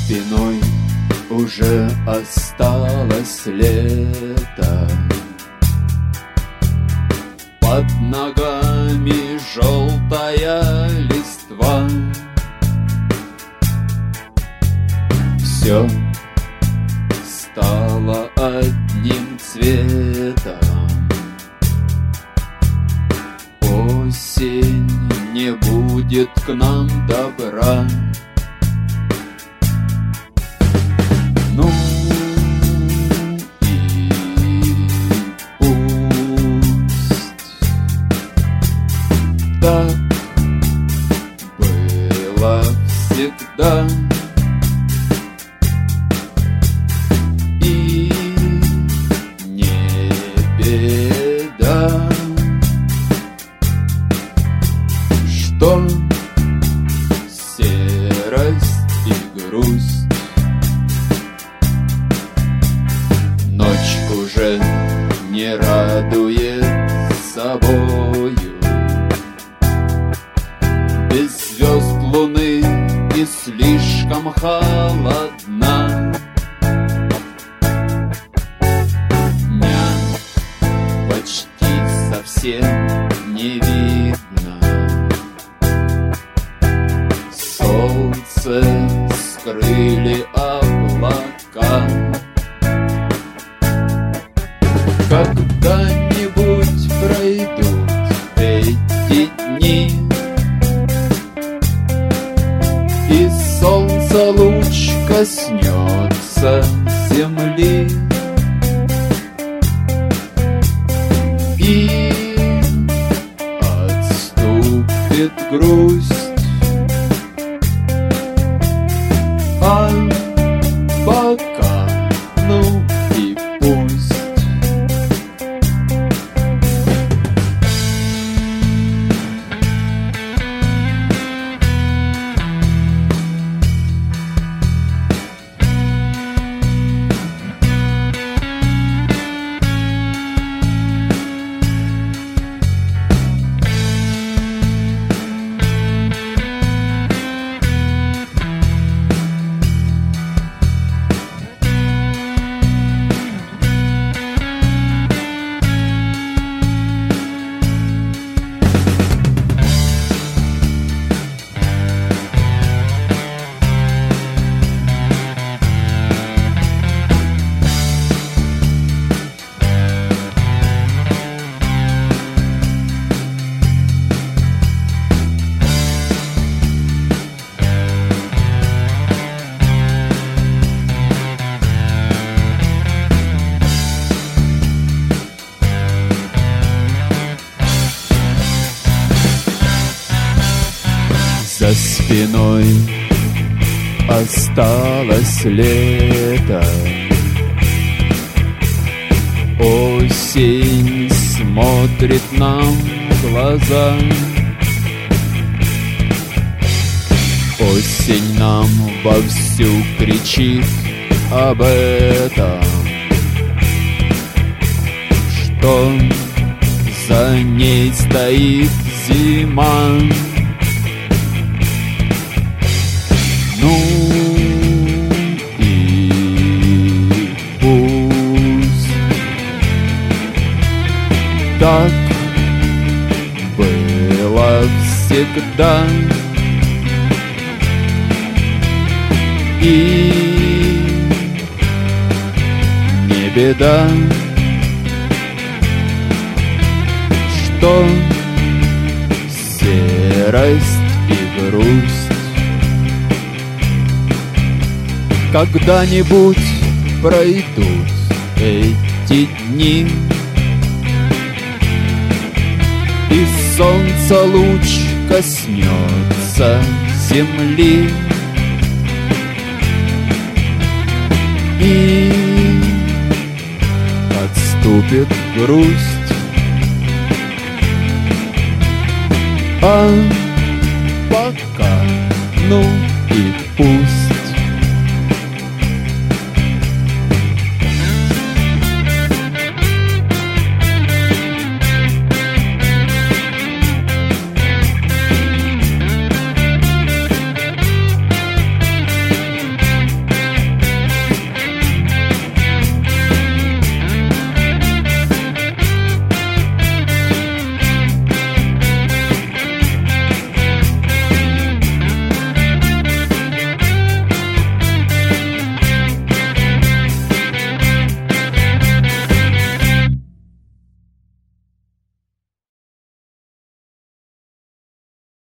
спиной уже осталось лето. Под ногами желтая листва. Все стало одним цветом. Осень не будет к нам добра. Ну и пусть так было всегда. И не беда, что серость и грусть. Ночь уже не радует собою. Без звезд луны и слишком холодна. Дня почти совсем не видно. Солнце скрыли облака. Когда-нибудь пройдут эти дни, и солнца луч коснется земли, и отступит грусть. А пока, ну и пусть. За спиной осталось лето. Осень смотрит нам в глаза. Осень нам вовсю кричит об этом, что за ней стоит зима. Ну и пусть так было всегда. И не беда, что серость и грусть. Когда-нибудь пройдут эти дни, и солнца луч коснется земли, и отступит грусть. А пока, ну